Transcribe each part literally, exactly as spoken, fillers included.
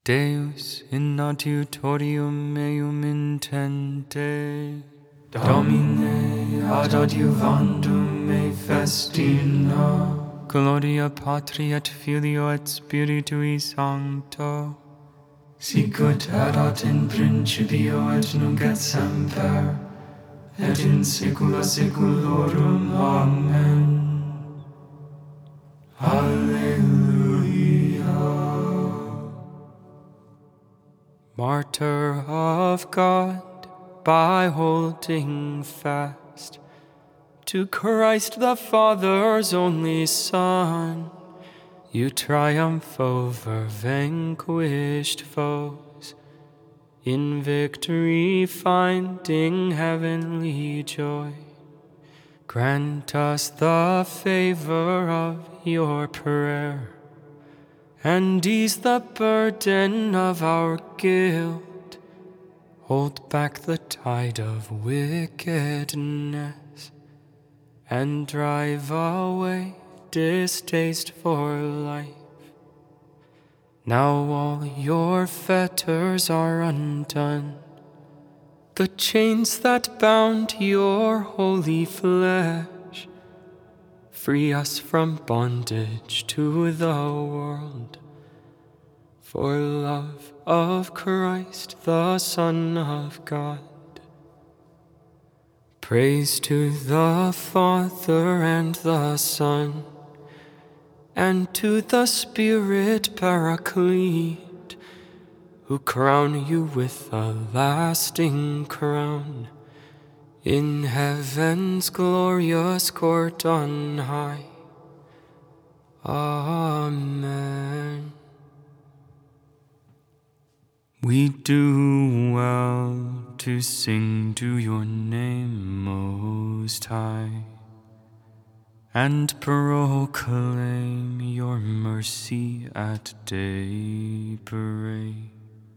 Deus in adiutorium meum intende, Domine ad adiuvandum me festina, Gloria Patri et Filio et Spiritui Sancto, sicut erat in principio et nunc et semper, et in saecula saeculorum. Amen. Alleluia. Martyr of God, by holding fast to Christ the Father's only Son, you triumph over vanquished foes, in victory finding heavenly joy. Grant us the favor of your prayer, and ease the burden of our guilt. Hold back the tide of wickedness, and drive away distaste for life. Now all your fetters are undone, the chains that bound your holy flesh. Free us from bondage to the world, for love of Christ, the Son of God. Praise to the Father and the Son, and to the Spirit Paraclete, who crown you with a lasting crown in heaven's glorious court on high. Amen. We do well to sing to your name, Most High, and proclaim your mercy at daybreak.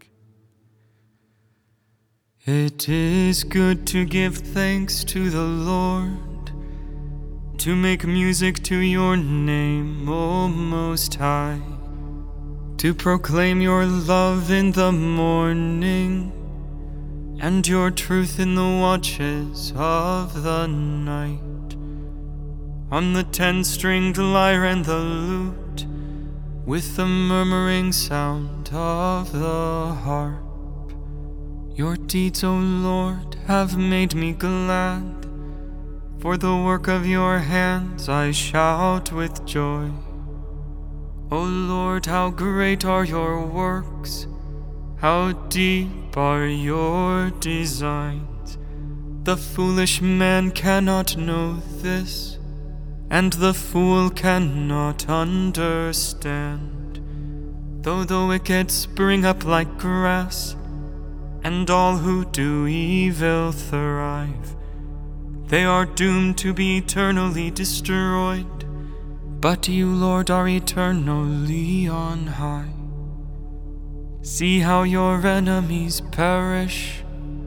It is good to give thanks to the Lord, to make music to your name, O Most High, to proclaim your love in the morning, and your truth in the watches of the night. On the ten-stringed lyre and the lute, with the murmuring sound of the harp. Your deeds, O Lord, have made me glad. For the work of your hands I shout with joy. O Lord, how great are your works, how deep are your designs. The foolish man cannot know this, and the fool cannot understand. Though the wicked spring up like grass, and all who do evil thrive, they are doomed to be eternally destroyed. But you, Lord, are eternally on high. See how your enemies perish.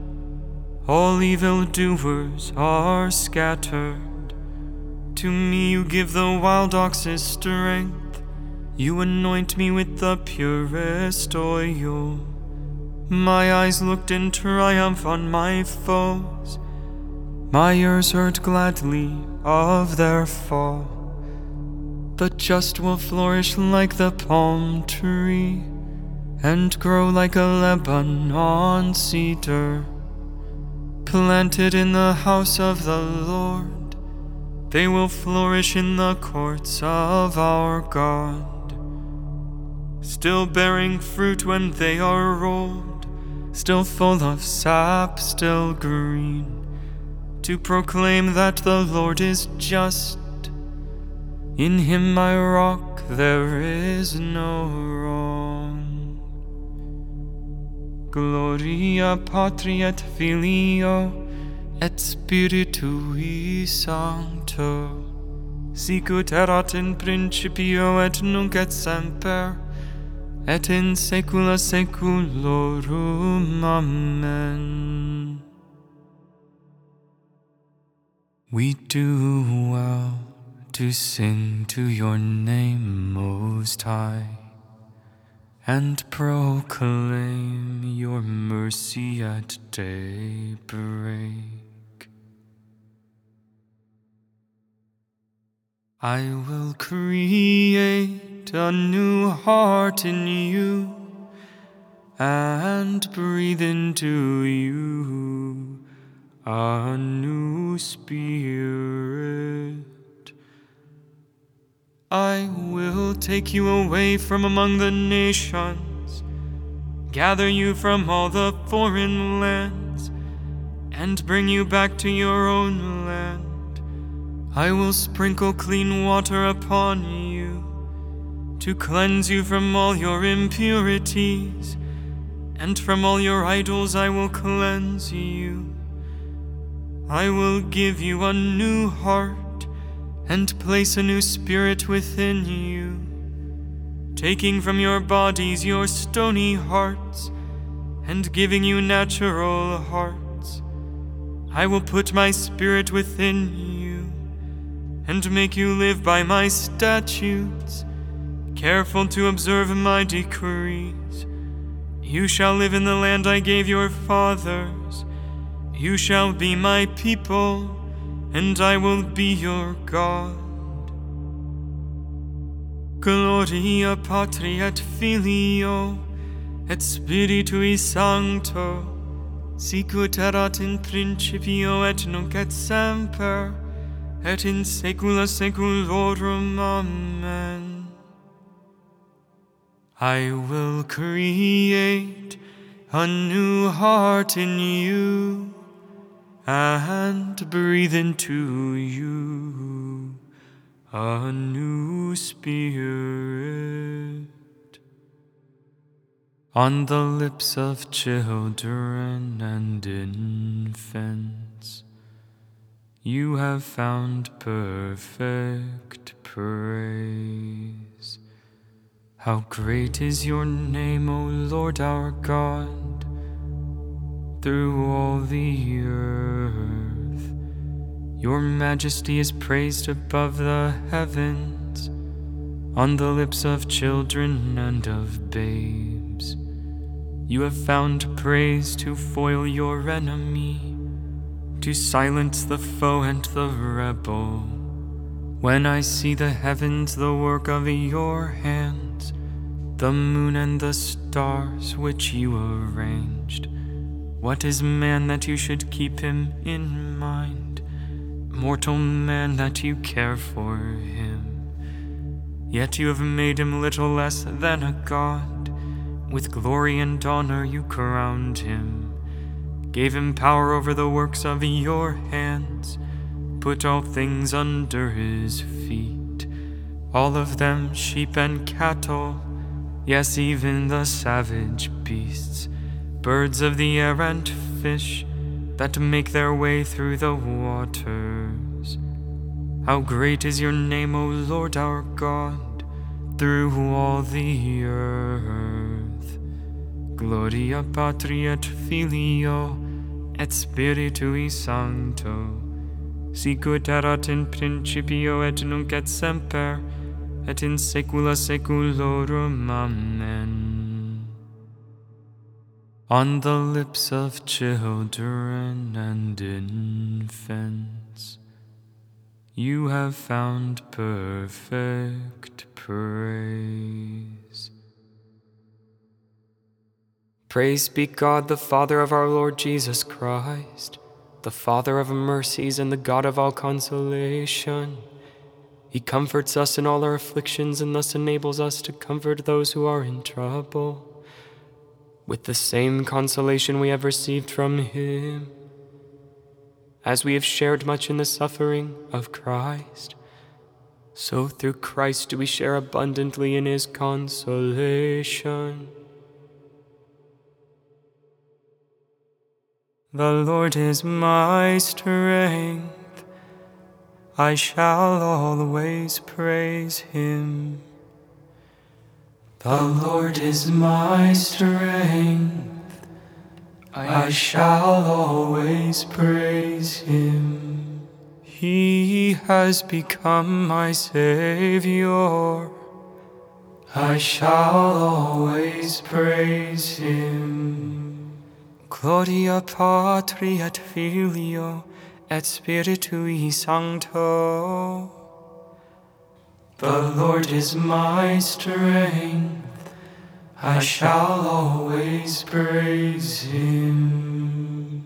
All evildoers are scattered. To me you give the wild ox's strength. You anoint me with the purest oil. My eyes looked in triumph on my foes. My ears heard gladly of their fall. The just will flourish like the palm tree, and grow like a Lebanon cedar. Planted in the house of the Lord, they will flourish in the courts of our God. Still bearing fruit when they are rolled, still full of sap, still green, to proclaim that the Lord is just. In him my rock, there is no wrong. Gloria Patri et Filio et Spiritui Sancto, sicut erat in principio et nunc et semper, et in saecula saeculorum. Amen. We do well to sing to your name, Most High, and proclaim your mercy at daybreak. I will create a new heart in you and breathe into you a new spirit. I will take you away from among the nations, gather you from all the foreign lands, and bring you back to your own land. I will sprinkle clean water upon you, to cleanse you from all your impurities, and from all your idols I will cleanse you. I will give you a new heart, and place a new spirit within you, taking from your bodies your stony hearts, and giving you natural hearts. I will put my spirit within you, and make you live by my statutes, careful to observe my decrees. You shall live in the land I gave your fathers. You shall be my people, and I will be your God. Gloria Patri et Filio et Spiritui Sancto, sicut erat in principio et nunc et semper, et in saecula saeculorum. Amen. I will create a new heart in you and breathe into you a new spirit. On the lips of children and infants, you have found perfect praise. How great is your name, O Lord our God, through all the earth. Your majesty is praised above the heavens, on the lips of children and of babes. You have found praise to foil your enemy, to silence the foe and the rebel. When I see the heavens, the work of your hands, the moon and the stars which you arranged, what is man that you should keep him in mind, mortal man that you care for him? Yet you have made him little less than a god. With glory and honor you crowned him, gave him power over the works of your hands, put all things under his feet, all of them sheep and cattle, yes, even the savage beasts, birds of the air and fish that make their way through the waters. How great is your name, O Lord our God, through all the earth. Gloria Patri et Filio et Spiritui Sancto, sicut erat in principio et nunc et semper, et in saecula saeculorum. Amen. On the lips of children and infants, you have found perfect praise. Praise be God, the Father of our Lord Jesus Christ, the Father of mercies and the God of all consolation. He comforts us in all our afflictions and thus enables us to comfort those who are in trouble, with the same consolation we have received from him. As we have shared much in the suffering of Christ, so through Christ do we share abundantly in his consolation. The Lord is my strength, I shall always praise him. The Lord is my strength, I shall always praise him. He has become my Savior, I shall always praise him. Gloria Patri et Filio et Spiritui Sancto. The Lord is my strength, I shall always praise him.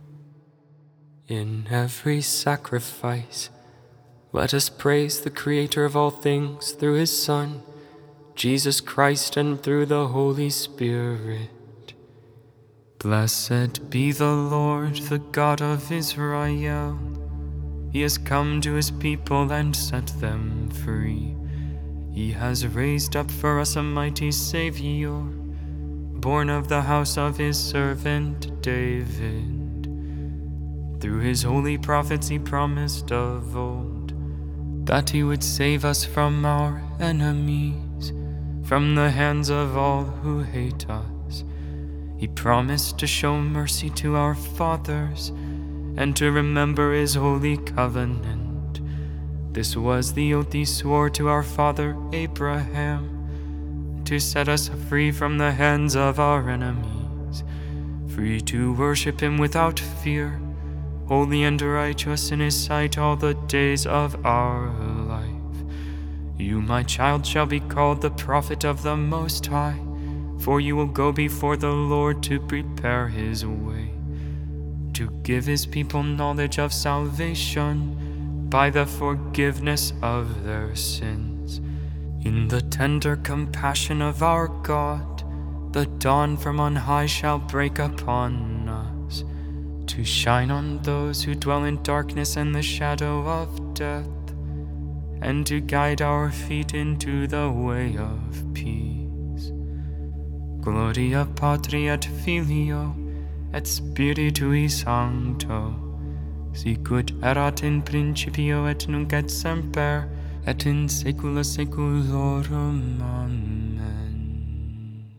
In every sacrifice, let us praise the Creator of all things through his Son, Jesus Christ, and through the Holy Spirit. Blessed be the Lord, the God of Israel. He has come to his people and set them free. He has raised up for us a mighty Savior, born of the house of his servant David. Through his holy prophets he promised of old that he would save us from our enemies, from the hands of all who hate us. He promised to show mercy to our fathers and to remember his holy covenant. This was the oath he swore to our father Abraham, to set us free from the hands of our enemies, free to worship him without fear, holy and righteous in his sight all the days of our life. You, my child, shall be called the prophet of the Most High, for you will go before the Lord to prepare his way, to give his people knowledge of salvation by the forgiveness of their sins. In the tender compassion of our God, the dawn from on high shall break upon us, to shine on those who dwell in darkness and the shadow of death, and to guide our feet into the way of peace. Gloria Patri et Filio et Spiritui Sancto, sicut erat in principio et nunc et semper, et in saecula saeculorum. Amen.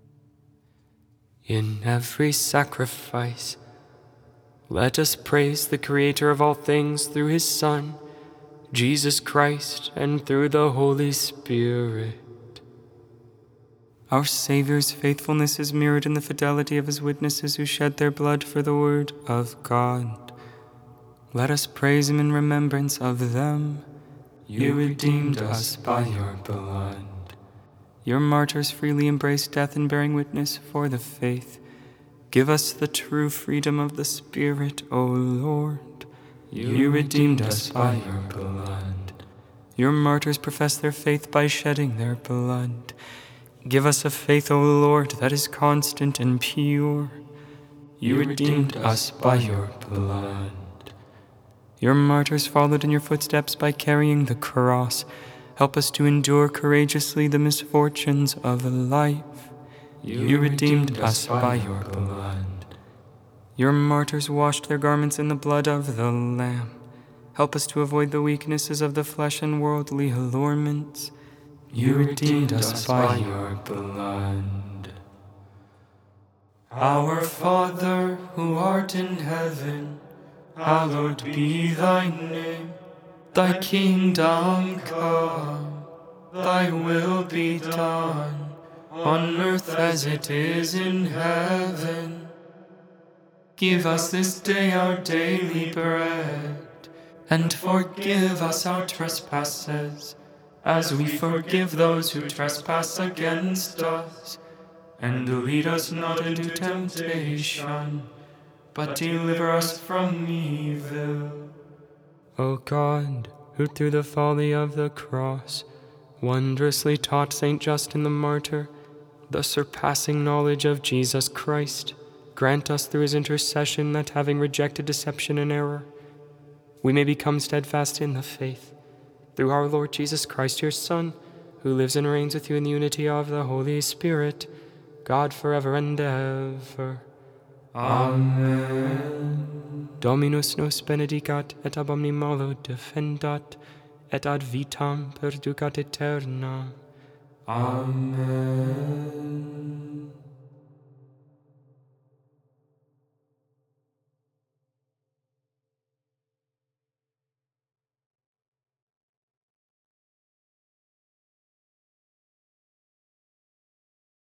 In every sacrifice, let us praise the Creator of all things through his Son, Jesus Christ, and through the Holy Spirit. Our Savior's faithfulness is mirrored in the fidelity of his witnesses who shed their blood for the word of God. Let us praise him in remembrance of them. You redeemed us by your blood. Your martyrs freely embraced death in bearing witness for the faith. Give us the true freedom of the Spirit, O Lord. You redeemed us by your blood. Your martyrs professed their faith by shedding their blood. Give us a faith, O Lord, that is constant and pure. You redeemed us by your blood. Your martyrs followed in your footsteps by carrying the cross. Help us to endure courageously the misfortunes of life. You, you redeemed, redeemed us by your blood. Your martyrs washed their garments in the blood of the Lamb. Help us to avoid the weaknesses of the flesh and worldly allurements. You redeemed us by your blood. Our Father, who art in heaven, hallowed be thy name. Thy kingdom come, thy will be done, on earth as it is in heaven. Give us this day our daily bread, and forgive us our trespasses, as we forgive those who trespass against us. And lead us not into temptation, but deliver us from evil. O God, who through the folly of the cross wondrously taught Saint Justin the Martyr the surpassing knowledge of Jesus Christ, grant us through his intercession that, having rejected deception and error, we may become steadfast in the faith. Through our Lord Jesus Christ, your Son, who lives and reigns with you in the unity of the Holy Spirit, God forever and ever. Amen. Dominus nos benedicat et ab omni malo defendat, et ad vitam perducat aeterna. Amen.